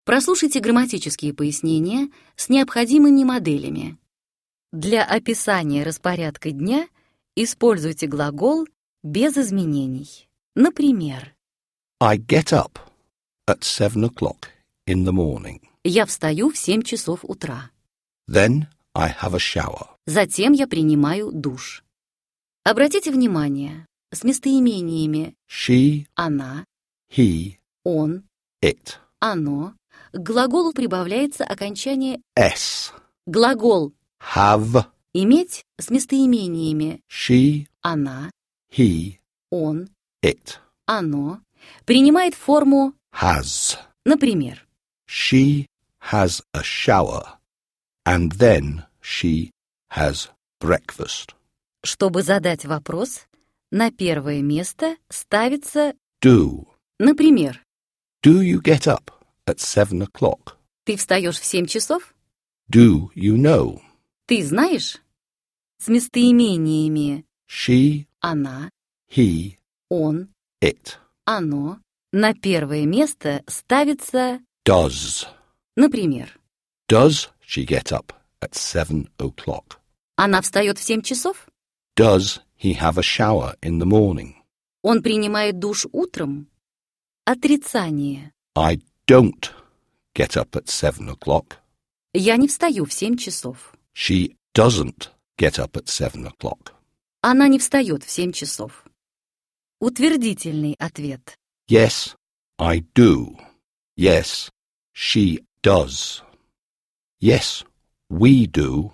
Прослушайте грамматические пояснения с необходимыми моделями. Для описания распорядка дня используйте глагол без изменений. Например, I get up at 7 o'clock in the morning. я встаю в 7 часов утра. Then I have a shower. Затем я принимаю душ. Обратите внимание, с местоимениями She, она, he, он, it. оно к глаголу прибавляется окончание S. глагол Have, иметь с местоимениями she, она, he, он, it. оно принимает форму, Has. например, She has a shower. And then she has breakfast. чтобы задать вопрос, на первое место ставится, Do. например, Do you get up at 7 o'clock? ты встаешь в 7 часов? Do you know? Ты знаешь? С местоимениями She, она, he, он, it. оно на первое место ставится, Does. например, Does she get up at 7 o'clock? она встает в 7 часов? Does he have a shower in the morning? Он принимает душ утром? Отрицание. I don't get up at 7 o'clock. Я не встаю в 7 часов. She doesn't get up at 7 o'clock. Она не встает в 7 часов. Утвердительный ответ. Yes, I do. Yes, she does. Yes, we do.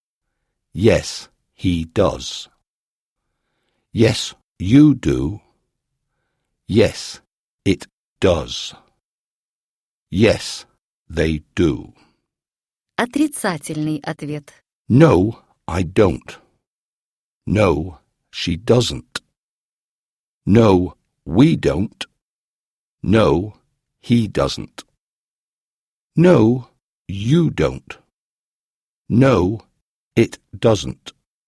Yes, he does. Yes, you do. Yes, it does. Yes, they do. Отрицательный ответ. No, I don't. No, she doesn't. No, we don't. No, he doesn't. No, you don't. No, it doesn't.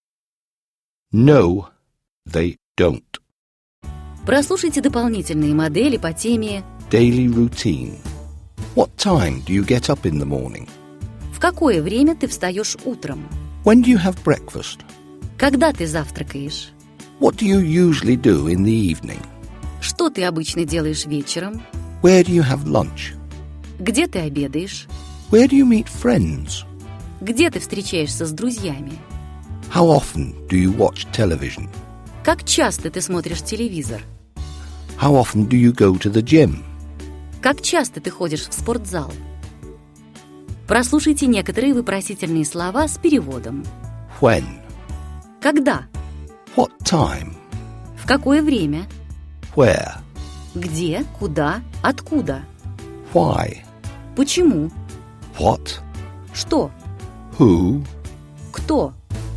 No, they don't. Прослушайте дополнительные модели по теме Daily routine. What time do you get up in the morning? «В какое время ты встаешь утром?» When do you have breakfast? «Когда ты завтракаешь?» What do you usually do in the evening? «Что ты обычно делаешь вечером?» Where do you have lunch? «Где ты обедаешь?» Where do you meet friends? «Где ты встречаешься с друзьями?» How often do you watch television? «Как часто ты смотришь телевизор?» How often do you go to the gym? «Как часто ты ходишь в спортзал?» Прослушайте некоторые вопросительные слова с переводом. When? Когда? What time? В какое время? Where? Где? Куда? Откуда? Why? Почему? What? Что? Who? Кто?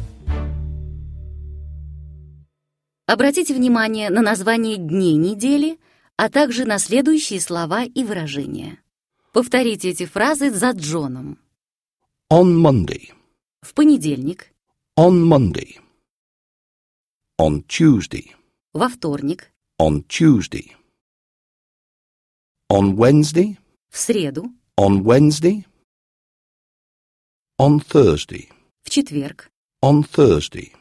Обратите внимание на название дней недели, а также на следующие слова и выражения. Повторите эти фразы за Джоном. On Monday. В понедельник, On Monday. On Tuesday. во вторник, On Tuesday. On Wednesday. в среду, On Wednesday. On Thursday. в четверг, On Thursday.